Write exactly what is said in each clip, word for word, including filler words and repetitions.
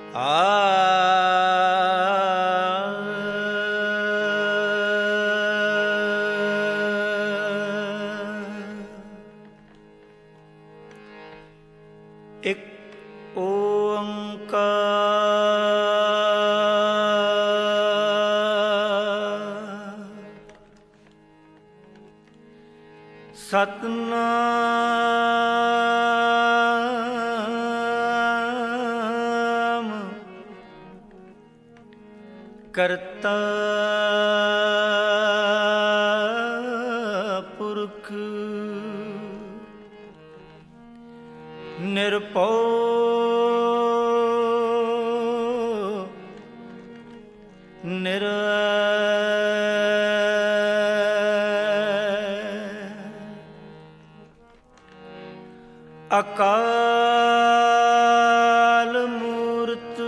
ਇੱਕ ਓੰਕਾਰ ਸਤਿਨਾਮ ਕਰਤਾ ਪੁਰਖ ਨਿਰਭਉ ਅਕਾਲ ਮੂਰਤ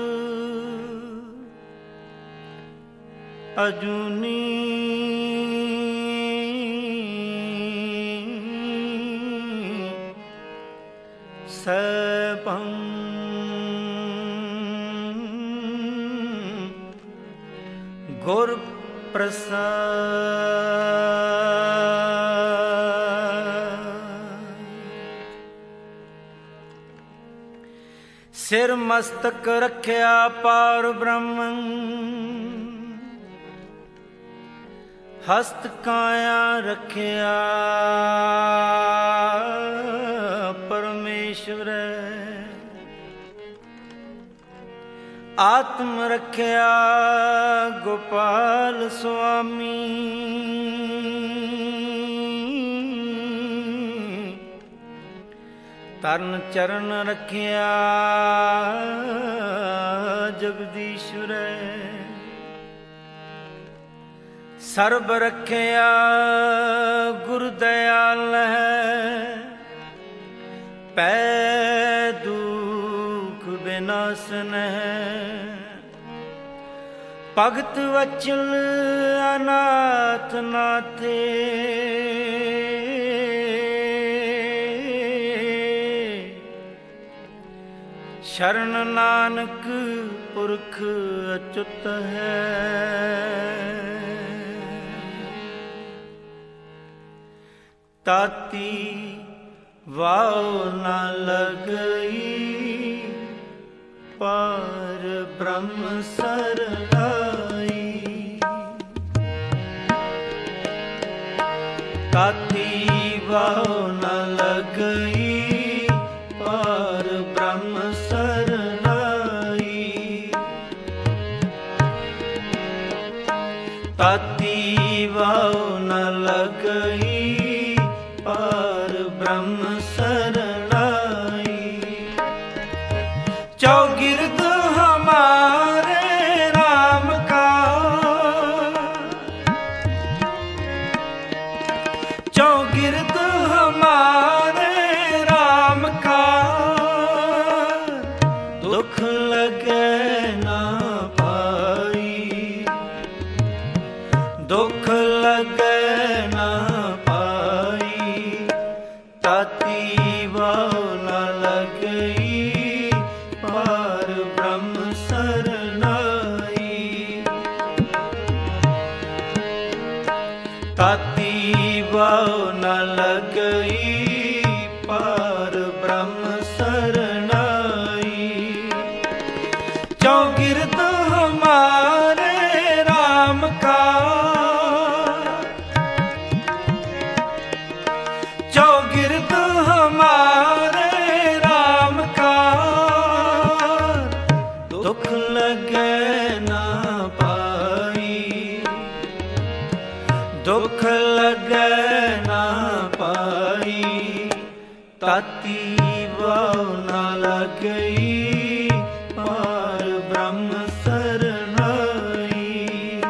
ਅਜੂਨੀ ਸੈਭੰ ਗੁਰ ਪ੍ਰਸਾਦ। ਸਿਰ ਮਸਤਕ ਰੱਖਿਆ ਪਾਰ ਬ੍ਰਹਮੰ ਹਸਤ ਕਾਇਆ ਰੱਖਿਆ ਪਰਮੇਸ਼ਵਰ। ਆਤਮ ਰੱਖਿਆ ਗੋਪਾਲ ਸੁਆਮੀ। ਤਰਨ ਚਰਨ ਰੱਖਿਆ ਜਗਦੀਸ਼ਵਰ। ਸਰਬ ਰੱਖਿਆ ਗੁਰ ਦਇਆਲ ਹੈ। ਪੈ ਦੁਖ ਬਿਨਾਸਨ ਹੈ। ਭਗਤ ਵਚਲ ਅਨਾਥ ਨਾਥੇ। ਸ਼ਰਨ ਨਾਨਕ ਪੁਰਖ ਅਚੁੱਤ ਹੈ। ਤਾਤੀ ਵਾਉ ਨ ਲਗਈ ਪਾਰ ਬ੍ਰਹਮ ਸਰਨਾਈ। ਤਾਤੀ ਵਾਉ ਨ ਲਗਈ ਪਾਰ ਬ੍ਰਹਮ ਸਰਨਾਈ। ਤਾਤੀ ਵਾਉ ਨ ਲਗਈ ਪਾਰ ਬ੍ਰਹਮ ਸਰਨਾਈ। ਚੌਗਿਰਦ ਹਮਾਰੇ ਰਾਮ ਕਾ। ਚੌਗਿਰਦ ਹਮਾਰੇ ਰਾਮ ਕਾ। ਦੁਖ ਲਗੇ ਨਾ ਪਾਈ। ਦੁਖ ਲਗੇ ਨਾ ਪਾਈ। ਤਾਤੀ ਵਾਉ ਨ ਲਗਈ ਪਾਰ ਬ੍ਰਹਮ ਸਰਨਾਈ। ਤਾਤੀ ਵਾਉ ਨ ਲਗਈ ਪਾਰ ਬ੍ਰਹਮ ਸਰਨਾਈ। ਚੌਗਿਰਦ ਹਮਾਰੇ ਰਾਮ ਕਾ। ਚੌਗਿਰਦ ਹਮਾਰੇ ਰਾਮ ਕਾ। ਦੁਖ ਲਗੇ ਨਾ ਪਾਈ। ਦੁਖ ਲਗੇ ਨਾ ਪਾਈ। ਤਾਤੀ ਵਾਉ ਨ ਲਗਈ ਪਾਰ ਬ੍ਰਹਮ ਸਰਨਾਈ।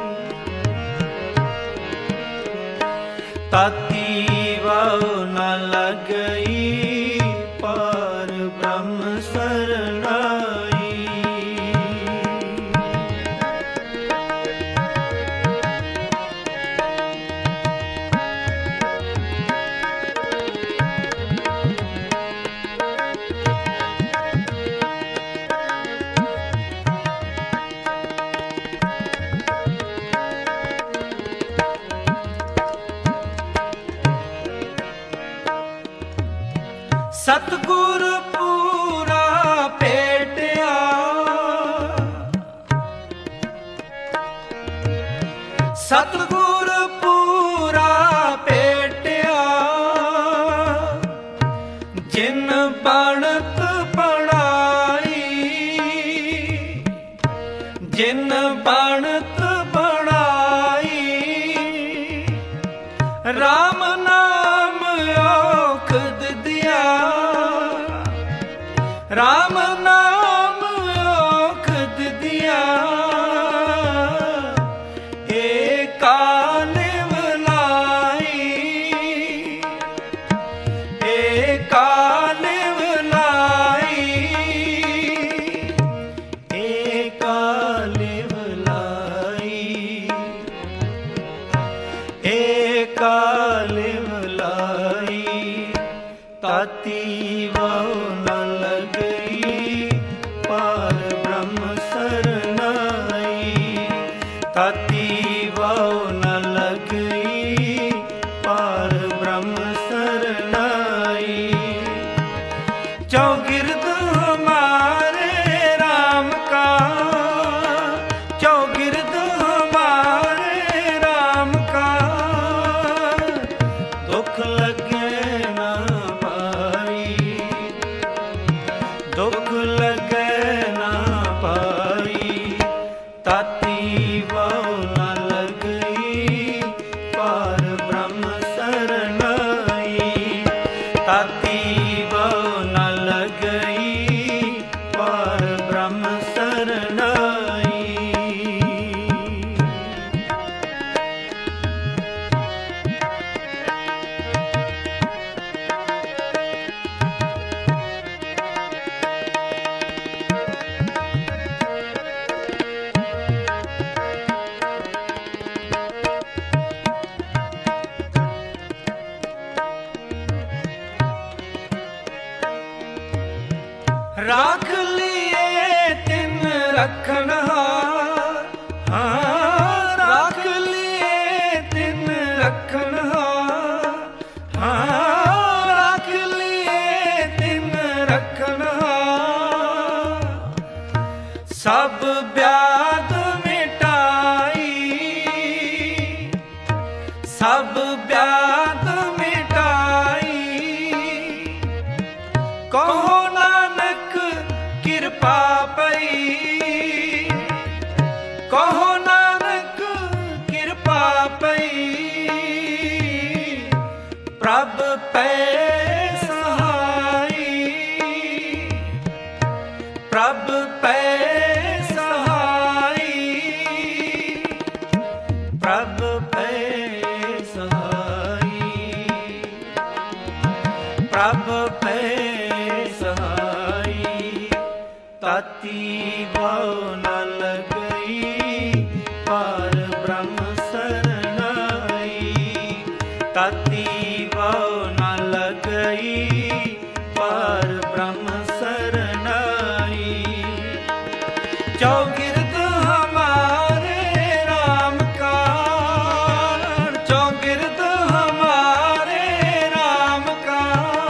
ਤਾਤੀ ਵਾਉ ਨ ਲਗਈ ਪਾਰ ਬ੍ਰਹਮ ਸਰਨਾਈ। ਰਾਮ ਨਾਮ ਔਖਦ ਦਿਆ ਏਕਾ ਲਿਵ ਲਾਈ ਏਕਾ ਲਿਵ ਲਾਈ ਏਕਾ ਲਿਵ ਲਾਈ ਏਕਾ ਲਿਵ ਲਾਈ ਤਾਤੀ ਵਾਉ ਨ ਲਗਈ ਪਾਰ ਬ੍ਰਹਮ ਸਰਨਾਈ ਤਾਤੀ ਵਾਉ ਨ ਲਗਈ ਪਾਰ ਬ੍ਰਹਮ ਸਰਨਾਈ ਚੌਗਿਰਦ ਹਮਾਰੇ ਰਾਮ ਕਾ ਚੌਗਿਰਦ ਹਮਾਰੇ ਰਾਮ ਕਾ ਦੁਖ ਲਗੇ ਨਾ ਪਾਈ ਦੁਖ ਲਗੇ ਨਾ ਪਾਈ ਤਾਤੀ ਵਾਉ ਨ ਲਗਈ ਪਾਰ ਬ੍ਰਹਮ ਸਰਨਾਈ ਤਾਤੀ ਵਾਉ ਨ ਲਗਈ ਪਾਰ ਬ੍ਰਹਮ ਸਰਨਾਈ ਰਾਖ ਲਿਏ ਤਿਨ ਰਖਨਹਾਰ ਹਾਂ ਰਾਖ ਲਿਏ ਤਿਨ ਰਖਨਹਾਰ ਹਾਂ ਰਾਖ ਲਿਏ ਤਿਨ ਰਖਨਹਾਰ ਸਭ ਬਿਆਦ ਮਿਟਾਈ ਸਭ ਬਿਆਦ ਮਿਟਾਈ ਕਹੋ ਨਾਨਕ ਕਿਰਪਾ ਪਈ ਕਹੋ ਨਾਨਕ ਕਿਰਪਾ ਪਈ ਪ੍ਰਭ ਪੈ ਸਹਾਈ ਪ੍ਰਭ ਪੈ ਸਹਾਈ ਪ੍ਰਭ ਪੈ ਸਹਾਈ ਪ੍ਰਭ ਪੈ ਸਹਾਈ ਤਾਤੀ ਵਾਉ ਨ ਲਗਈ ਪਾਰ ਬ੍ਰਹਮ ਸਰਨਾਈ ਤਾਤੀ ਵਾਉ ਨ ਲਗਈ ਪਾਰ ਬ੍ਰਹਮ ਸਰਨਾਈ ਚੌਗਿਰਦ ਹਮਾਰੇ ਰਾਮ ਕਾ ਚੌਗਿਰਦ ਹਮਾਰੇ ਰਾਮ ਕਾ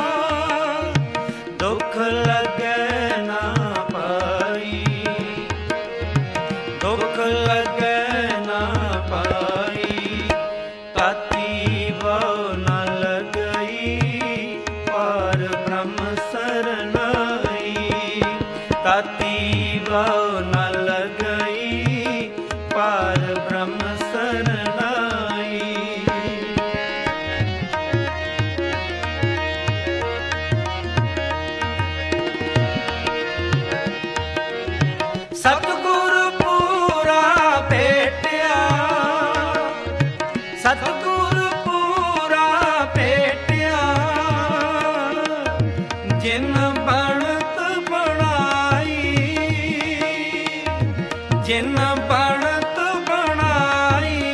ਦੁਖ ਲਗੇ ਨਾ ਪਾਈ ਦੁਖ ਲਗੇ ਨਾ ਪਾਈ ਤਾਤੀ ਵਾਉ ਨ ਲਗਈ ਪਾਰ ਬ੍ਰਹਮ ਸਰਨਾਈ ਤਾਤੀ ਵਾਉ ਨ ਲਗਈ ਪਾਰ ਬ੍ਰਹਮ ਸਰਨਾਈ ਸਤਿਗੁਰ ਪੂਰਾ ਭੇਟਿਆ ਸਤਿਗੁਰ ਪੂਰਾ ਭੇਟਿਆ ਜਿਨ ਬਣਤ ਬਣਾਈ ਜਿਨ ਬਣਤ ਬਣਾਈ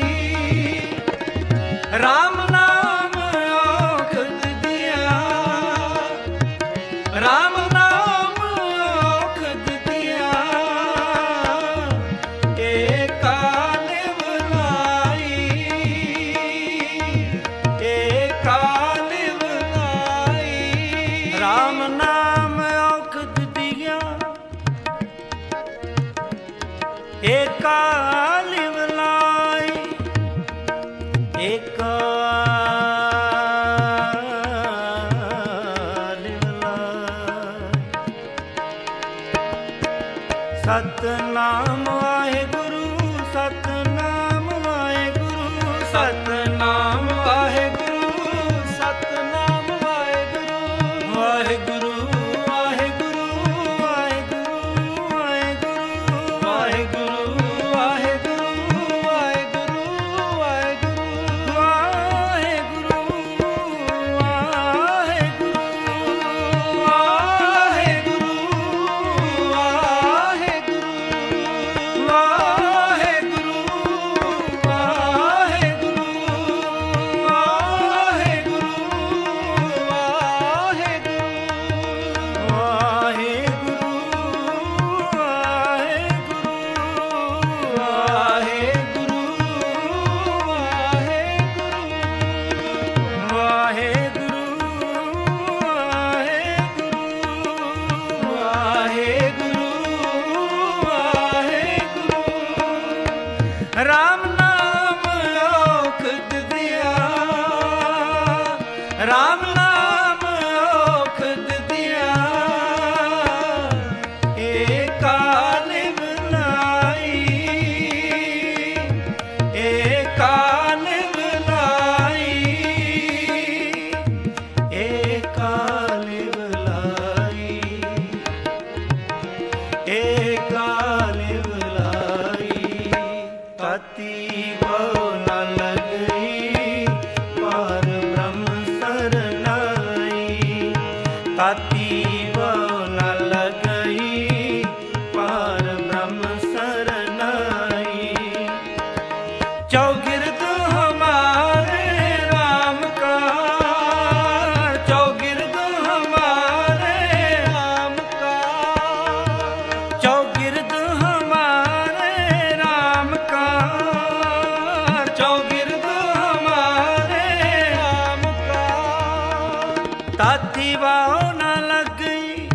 ਰਾਮ ਨਾਮ ਔਖਦ ਦਿਆ ਰਾਮ ਨਾਮ ਔਖਦ ਦਿਆ ਏਕਾ ਲਿਵ ਲਾਈ ਏਕਾ ਲਿਵ ਲਾਈ ਰਾਮ ਨਾਮ ਔਖਦ ਦਿਆ ਏਕਾ ਲਿਵ ਲਾਈ ਏਕਾ ਲਿਵ ਲਾਈ ਸਤਿਨਾਮ ਵਾਹਿਗੁਰੂ ਸਤਿਨਾਮ ਵਾਹਿਗੁਰੂ ਸਤਿਨਾਮ ਵਾਹਿਗੁਰੂ ਸਤਿਨਾਮ ਵਾਹਿਗੁਰੂ ਵਾਹਿਗੁਰੂ ਵਾਹਿਗੁਰੂ ਏਕਾ ਲਿਵਲਾਈ ਤਾਤੀ ਬਹੁ ਨ ਲਗਈ ਪਾਰ ਬ੍ਰਹਮ ਸਰਨਾਈ ਤਾਤੀ ਬਹੁ ਨ ਲਗਈ ਪਾਰ ਬ੍ਰਹਮ ਸਰਨਾਈ ਚੌਗਿਰਦ ਹਮਾਰੇ ਰਾਮ ਕਾ ਚੌਗਿਰਦ ਹਮਾਰੇ ਰਾਮ ਕਾ ਚੌਗਿਰਦ ਹਮਾਰੇ ਰਾਮ ਕਾ ਚੌਗਿਰਦ ਹਮਾਰੇ ਰਾਮ ਕਾ ਤਾਤੀ ਵਾਹ ਨਾ ਲੱਗੀ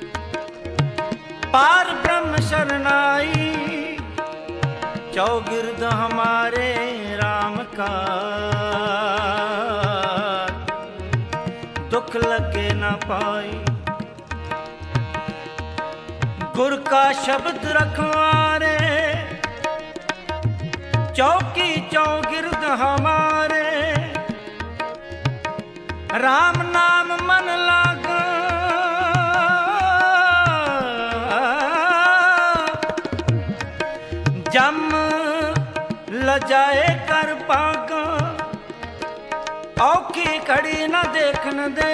ਪਾਰ ਬ੍ਰਹਮ ਸ਼ਰਨਾਈ चौगिर्द हमारे राम का दुख लगे न पाई गुर का शब्द रखवारे चौकी चौगिर्द हमारे राम नाम मन लागा जम लजाए कर पागा औखी घड़ी न देखन दे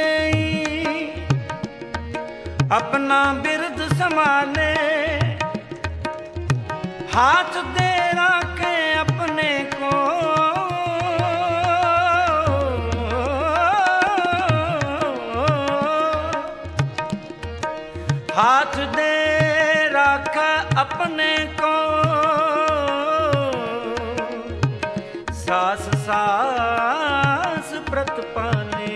अपना बिरद संभाले हाथ दे राखे अपने को हाथ दे राखा अपने को सास सास प्रत पाले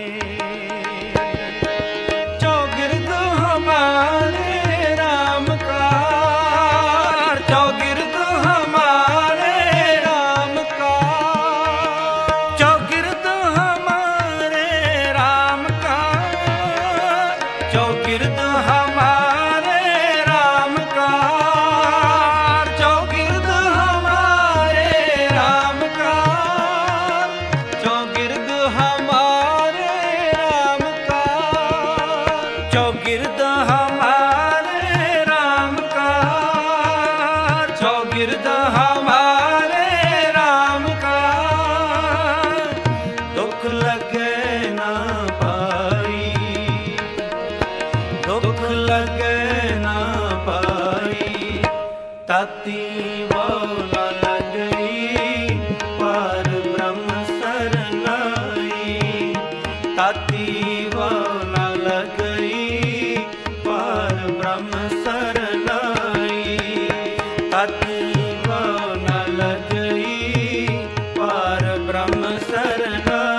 चौगिर्द हमारे राम का चौगिर्द हमारे राम का चौगिर्द हमारे राम का चौगिर्द हमारे राम का चौगिर्द हमारे राम का चौगिर्द हमारे राम का चौगिर्द हमारे राम का चौगिर्द हमारे राम का दुख लगे ना पाई दुख लगे ना पाई ताती बहु न लगई पार ब्रह्म सरनाई ताती बहु न लगई पार ब्रह्म सरनाई ताती बहु न लगई पार ब्रह्म सरनाई